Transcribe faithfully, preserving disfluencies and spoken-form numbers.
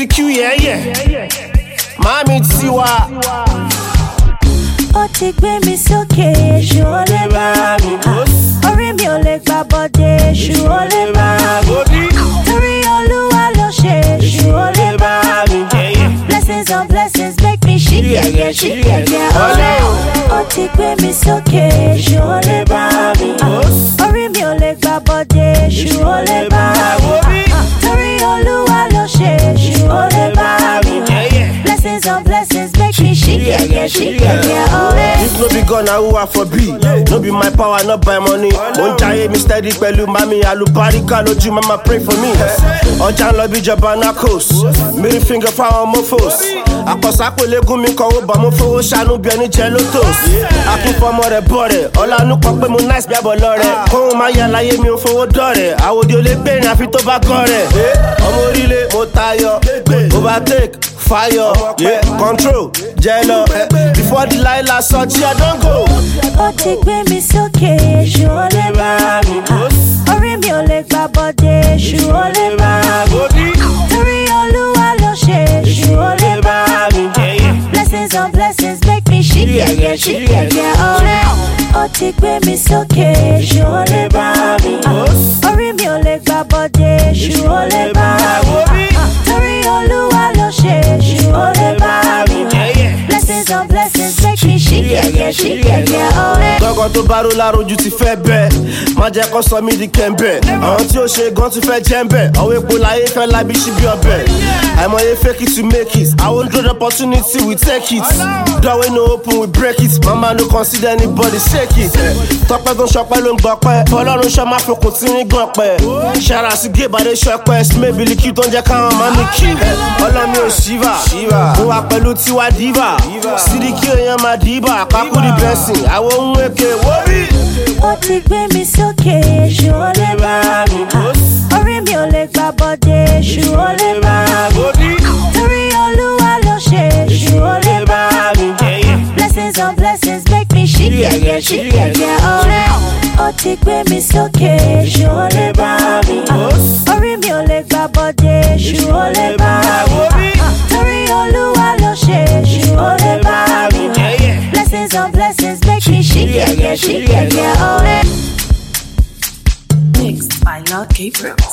Sídíkì yẹ́yẹ́ Mami Tiwa. Ó ti gbé mi sókè, èṣù ò lè bá mi. Orí mi ò lè gbà bọ́dé, èṣù ò lè bá mi. Torí Olúwa ló ṣe, èṣù ò lè bá mi. Blessings on blessings make me shake yeah, shake yeah, olé. Ó ti gbé mi sókè, èṣù ò lè bá mi. Orí mi ò lè gbà bọ́dé, èṣù ò lè bá mi. Torí Olúwa ló ṣe, èṣù ò lè bá mi. Blessings on blessings make me shake yeah, shake yeah, olé. If no be God, now who I for be? No be my power, not by money. Won't die me steady, pẹ̀lú mami alubarika lójú, mama pray for me. Ọjà ń lọ bí ìjọba narcos, middle finger fáwọn mofos. Àkọsápò légún mi kan ó bá mo fowó ṣàánú bí ẹni jẹ lótòs. Akínfọmọ rẹ̀ bọ̀ rẹ̀, ọ̀lànú kan pé mo nice bí abọ̀ lọ rẹ̀. Kóhun máa yà láyé mi ò fowó dọ̀rẹ̀. Àwòdì ò lè gbẹ̀rìn àfi tó bá gọ́ rẹ̀. Ọmọ orílẹ̀ mo tayọ, overtake. Fire, yeah, control, jello. Before the light last saw I don't go. Ó ti gbé mi sókè, èṣù ò lè bá mi. Orí mi ò lè gbà bọ́dé, èṣù ò lè bá mi. Torí Olúwa ló ṣe, èṣù ò lè bá mi. Blessings on blessings make me shake yeah, shake yeah, olé. Ó ti gbé mi sókè, èṣù ò lè bá mi. Orí mi ò lè gbà bọ́dé, èṣù ò lè bá mi. Torí Olúwa ló ṣe, èṣù ò lè bá mi. Blessings on blessings make me shake yeah, shake yeah, olé. Gọ́gọ́ tó bá ró lárojú ti fẹ́ bẹ́ẹ̀, má jẹ́ kó sọ mí di kẹ́ńbẹ̀. Àwọn tí ó ṣe gan ti fẹ́ jẹ́ ń bẹ̀, ọwọ́ epo láyé fẹ́ lábí ṣíbí ọbẹ̀. Àìmọye fake it to make it, I won't draw the opportunity, we take it. Doorway no open, we break it, mama no consider anybody shake it. Tọ́pẹ́ tó ń ṣọpẹ́ ló ń gbọ́pẹ́, Ọlọ́run ṣọ́ máa fòkùn tí ń gbọ́n pẹ́. Ṣara sí gébàdé ṣọpẹ́, Smébìlì kí tó ń jẹ́ káwọn máa mi kí. Ọlọ́mi ò ṣíva, mo wà pẹ̀lú Tiwa Diva. Sídíkì èèyàn máa dìbà, kákú di bẹ́sìn, àwọn ohun èké wórí. Ó ti gbé mi sókè, èṣù ò lè bá mi. Orí mi ò lè gbà bọ́dé, èṣù ò lè bá mi. Torí Olúwa ló ṣe, èṣù ò lè bá mi. Blessings on blessings make me shake yeah, shake yeah, olé. Ó ti gbé mi sókè, èṣù ò lè bá mi. Orí mi ò lè gbà bọ́dé, èṣù ò lè bá mi. Torí Olúwa ló ṣe, èṣù ò lè bá mi. Blessings on blessings make me shake yeah, shake yeah, olé. Mixed by Lord Gabriel.